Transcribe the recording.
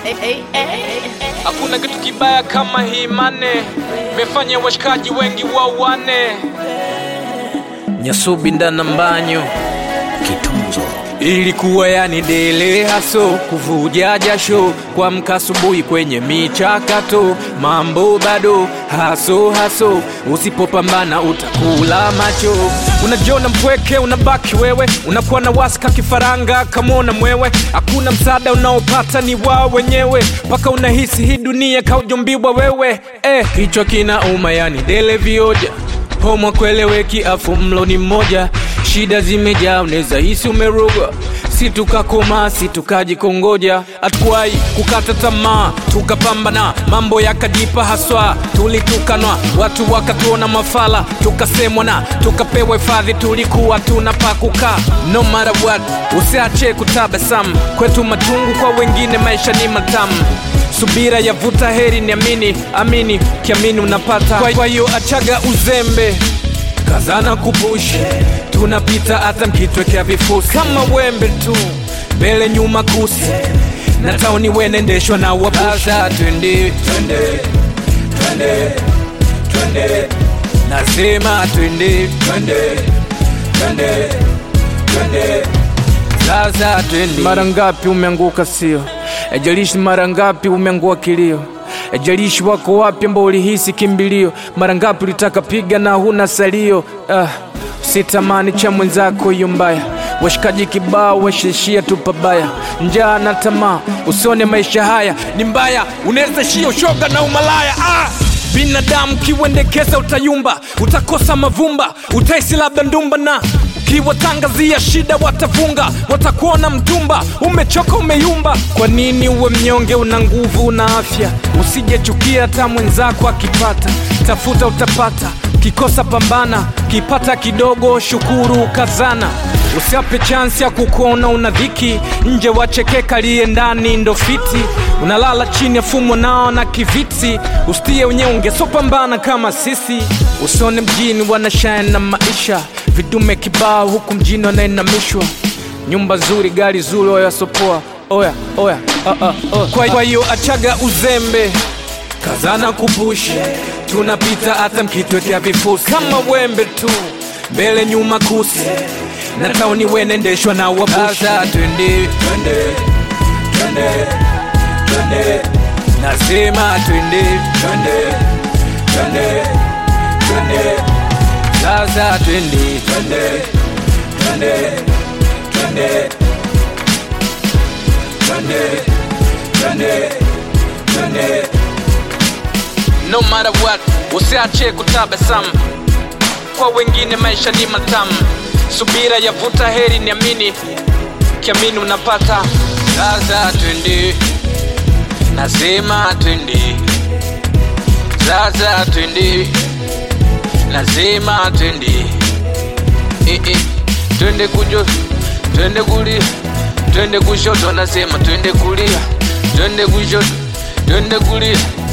Hakuna kitu kibaya kama hii mane, mefanya washikaji wengi wawane. Nyasubi ndana mbanyo Kitunzo. Ilikuwa yani dele haso, kuvuja jasho, kwa mkasubuhi kwenye michakato. Mambo bado haso, usipopambana utakula macho. Unajiona mpweke, unabaki wewe, unakuwa na wasika kifaranga kamona mwewe. Hakuna msaada unaopata ni wao wenyewe, paka unahisi hii dunia kaujumbiwa wewe. Kichwa kinauma yani dele vioja, homo kweleweki afu mlo ni mmoja. Shida zimejaa uneza hisi umerogwa, si tukakoma si tukajikongoja. Hatukuwahi kukata tamaa, tukapambana, mambo yakajipa haswa. Tulitukanwa, watu wakatuona mafala, tukasemwa na tukapewa hifadhi, tulikuwa tunapakuka. No matter what, usiache kutabasamu, kwetu matungu, kwa wengine maisha ni matamu. Subira yavuta heri, niamini, amini, kiamini unapata. Kwa hiyo achaga uzembe, kazana kupush, tunapita hata mkitwekea vifusi. Kama wembe tu, mbele nyuma kusi, na tauni wenendeshwa na wabusha. Twende, nasema twende, sasa twende. Mara ngapi umeanguka sio, ejalishi mara ngapi umeangua kilio, ejalishi wako wapi ambao ulihisi kimbilio. Mara ngapi ulitaka piga na huna salio. Sitamani cha mwenzako hiyo mbaya, washikaji kibao washishia tu pabaya. Njaa na tamaa, usone maisha haya ni mbaya, unaweza shia ushoga na umalaya. Binadamu kiwendekeza utayumba, utakosa mavumba, utaisi labda ndumba. Na ukiwatangazia shida watafunga, watakuona mtumba, umechoka umeyumba. Kwa nini uwe mnyonge? Una nguvu, una afya, usijechukia hata mwenzako akipata. Tafuta utapata, kikosa pambana, kipata kidogo shukuru kazana. Usiape chance ya kukuona una dhiki, nje wachekeka liye ndani ndo fiti. Unalala chini ya fumo nao na kiviti, ustie unyonge so pambana kama sisi. Usone mjini wanashine na maisha, vidume kibao huku mjini wanainamishwa. Nyumba zuri, gari zuri, oya sopoa, oya. Kwa hiyo achaga uzembe, kazana kupush, tunapita hata mkitwekea vifusi. Kama wembe tu, mbele nyuma kusi, na tauni wenendeshwa na wabusha. Twende, nasema twende, sasa twende, no matter what, usiache kutabasamu, kwa wengine maisha ni matamu. Subira yavuta heri, niamini, kiamini unapata. Sasa twende, nasema twende, sasa twende, nasema twende. Twende kujo, twende kulia, twende kushoto, nasema twende kulia, twende kushoto, twende kulia.